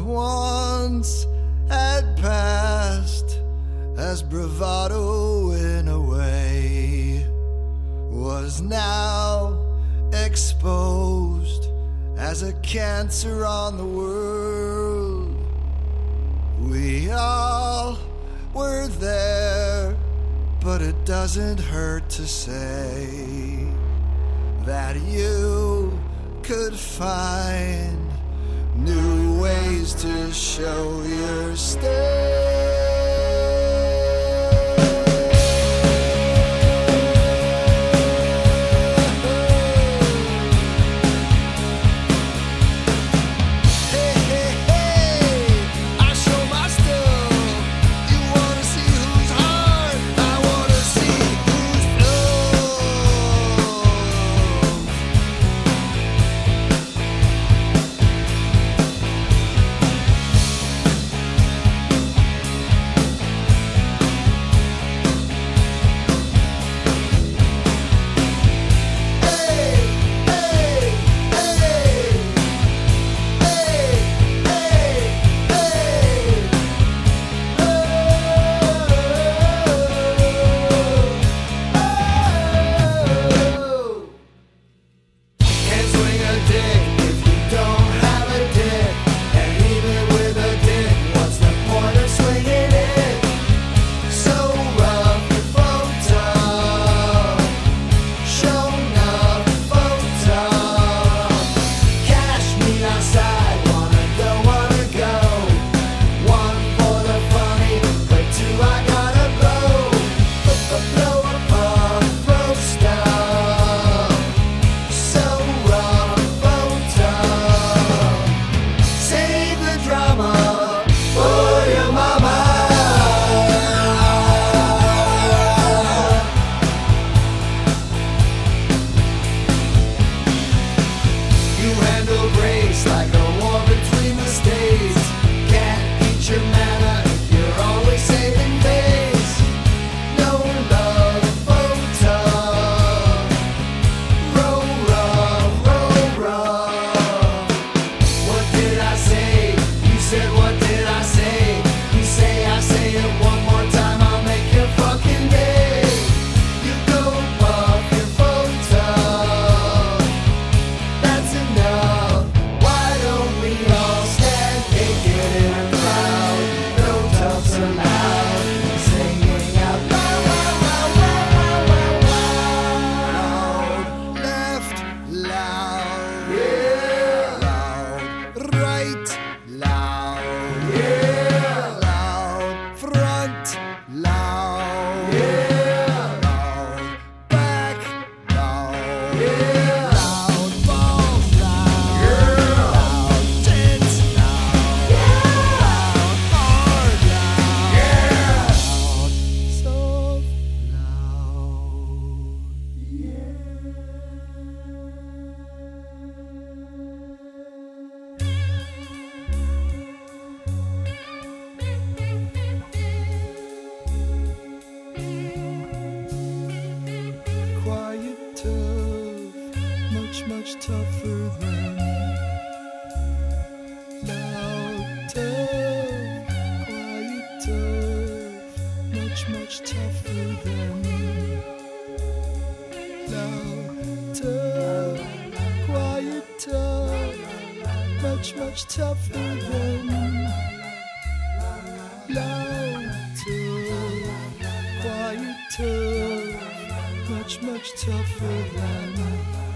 once had passed as bravado in a way was now exposed as a cancer on the world. We all were there, but it doesn't hurt to say that you could find new ways to show your stay. Much tougher than loud, tough, quiet, tough. Much tougher than loud, tough, quiet, tough. Much tougher than loud, tough, quiet, tough. Much tougher than